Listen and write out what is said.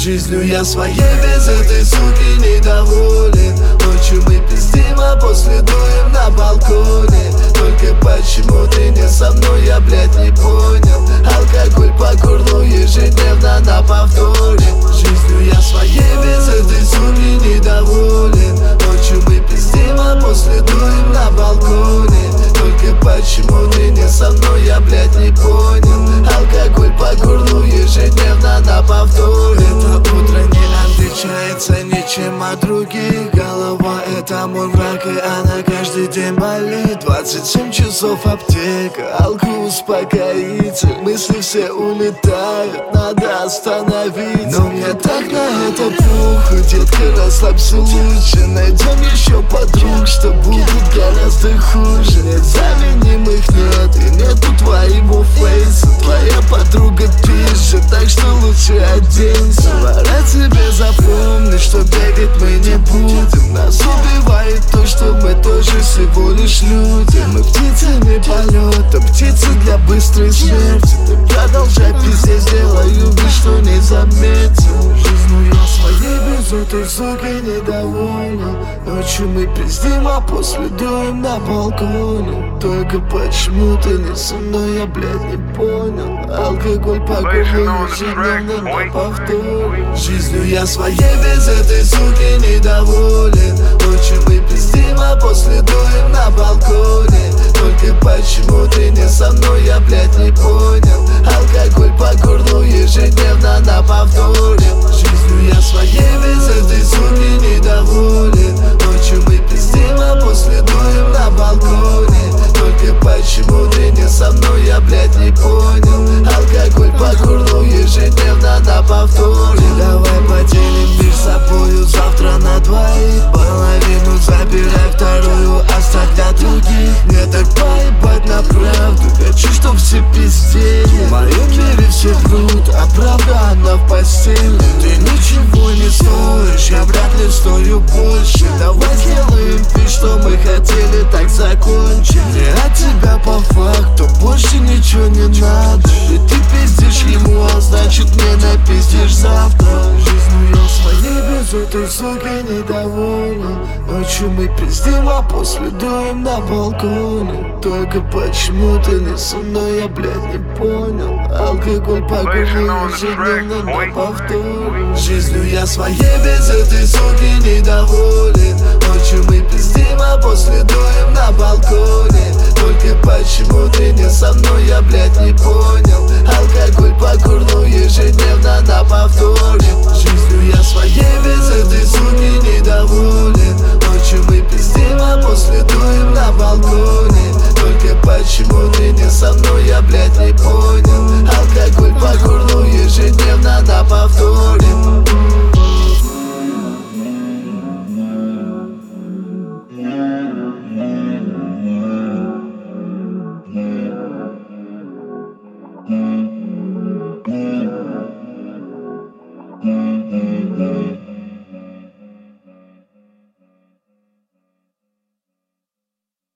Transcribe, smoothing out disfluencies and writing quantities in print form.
Жизнью я своей без этой суки недоволен. Ночью мы пиздим, а после дуем на балконе. Только почему ты не со мной, я, блядь, не понял. Алкоголь по горлу ежедневно на повторе. Жизнью я своей без этой суки недоволен. Ночью мы пиздим, а после дуем на балконе. Только почему ты не со мной, я, блядь, не понял. Алкоголь по горлу ежедневно на повторе. Это утро не отличается ничем от других. Голова — это мой враг, и она каждый день болит. 27 часов аптека, алкоголь успокоитель. Мысли все улетают, надо остановить. Но мне так на это похуй, детка, расслабься лучше. Найдем еще подруг, что будут гораздо хуже. Незаменимых нет, и нету твоего фейса. Твоя подруга пишет, так что лучше оденься. Пора тебе запомнить, что бегать мы не будем. Нас убивает то, что мы тоже всего лишь люди. Мы птицами полета, птицы для быстрой смерти. Ты продолжай пиздеть, сделаю вид, что не заметил. Жизнью я своей без этой суки недоволен. Ночью мы пиздим, а после дуем на балконе. Только почему ты не со мной, я, блядь, не понял. Алкоголь по горлу ежедневно на повторе. Жизнью я своей без этой суки недоволен. Ночью мы пиздим, а после дуем на балконе. Только почему ты не со мной, я, блядь, не понял. Алкоголь по горлу ежедневно на повторе. Жизнью я своей без этой суки недоволен. Ночью мы пиздим, а после дуем на балконе. Только почему ты не со мной, я, блядь, не понял. Алкоголь по горлу ежедневно на повторе. Давай поделим между собою завтра на двоих. Половину забирай, вторую оставь для других. Мне так поебать на правду, хочу, чтоб все пиздели. В моем мире все врут, а правда она в постели. Ты ничего не стоишь, я вряд ли стою больше. Давай сделаем вид, что мы хотели так закончить. Мне от тебя по факту больше ничего не надо. И ты пиздишь ему, а значит мне напиздишь завтра. Жизнью я своей без этой суки недоволен. Ночью мы пиздим, а после дуем на балконе. Только почему ты не со мной, я, блядь, не понял. Алкоголь по горлу ежедневно на повторе. Жизнью я своей без этой суки недоволен. Ночью мы пиздим, а после дуем на балконе. Только почему ты не со мной, я, блядь, не понял. Алкоголь по горлу ежедневно